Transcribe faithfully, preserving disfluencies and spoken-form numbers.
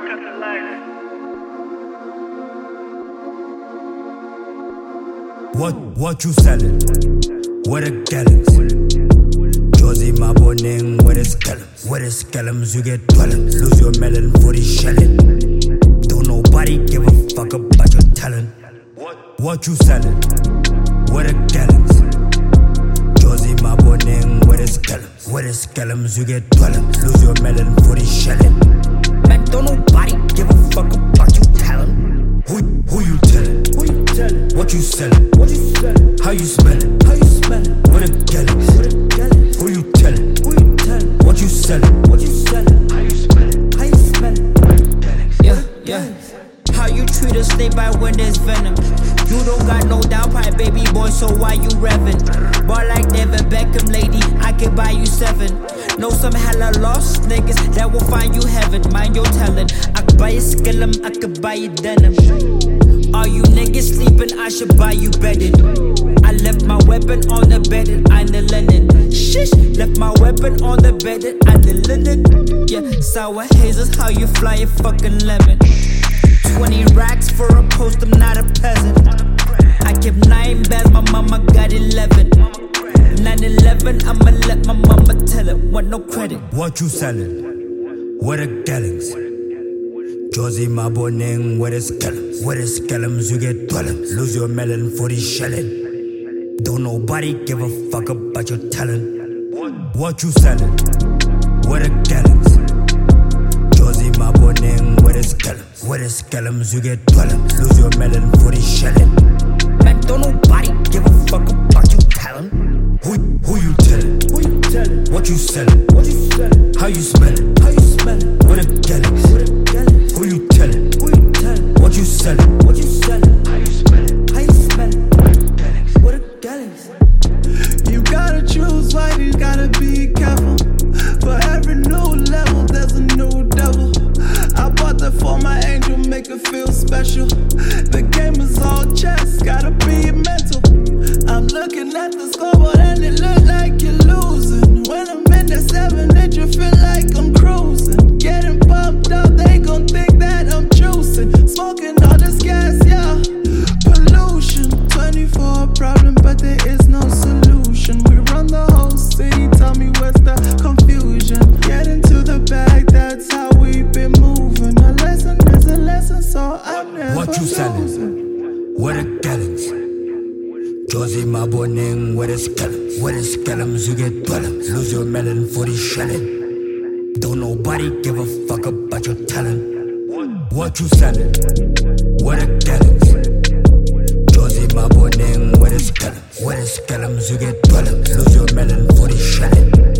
What, what you selling? What the gallons? Josie Maboning, what is scallums? What is scallums? You get dwellings. Lose your melon for the shelling. Don't nobody give a fuck about your talent. What, what you selling? What the gallons? Josie Maboning, what is scallums? What is scallums? You get dwellings. Lose your melon for the shelling. Man, don't nobody give a fuck about your talent. Who, who you telling? Who you telling? What you selling? What you selling? How you smelling? How you smelling? What a gallons? What a gallons? Who you telling? Who you telling? What you selling? What you selling? How you smelling? How you smelling? Yeah, yeah. How you treat a snake by when there's venom? You don't got no downpipe, baby boy, so why you revving? Bar like David Beckham, lady, I could buy you seven. Know some hella lost niggas that will find you heaven. Mind your telling, I could buy you skillum, I could buy you denim. All you niggas sleeping, I should buy you bedding. I left my weapon on the bed and I'm the linen. Shish, left my weapon on the bed and I'm the linen. Yeah, sour hazels, how you fly a fucking lemon. Twenty racks for a post, I'm not a peasant. I kept nine bags, my mama got eleven. nine eleven, I'ma let my mama tell it, want no credit. What you selling? What the gallons? Josie Maboning, what is scallums? What is scallums? You get dwellings. Lose your melon for the shelling. Don't nobody give a fuck about your talent. What you selling? What the gallons? Josie Maboning, what is scallums? What is scallums? You get dwellings. Lose your melon for the shelling. Man, don't nobody give a fuck about your talent. Who, who you telling? Who you telling? What you selling? What you selling? How you smelling? How you smelling? What a gallons? What a gallons? Who you telling? Who you telling? What you selling? What you selling? How you smelling? How you smelling? What a gallons? You gotta choose life, you gotta be careful. For every new level, there's a new devil. I bought that for my angel, make her feel special. The game is all chess, gotta be mental. I'm looking at the scoreboard and it look like you're losing. When I'm in that seven inch, you feel like I'm cruising. Getting pumped up, they gon' think that I'm juicing. Smoking all this gas, yeah. Pollution, twenty-four problem, but there is no solution. We run the whole city, tell me what's the confusion. Get into the bag, that's how we been moving. A lesson is a lesson, so I'm never What you selling? What the gallons? Josie Maboning, what is scallums? What is scallums? You get dwellings. Lose your melon for the shelling. Don't nobody give a fuck about your talent. What you selling? What the gallons? Josie Maboning, what is scallums? What is scallums? You get dwellings. Lose your melon for the shelling.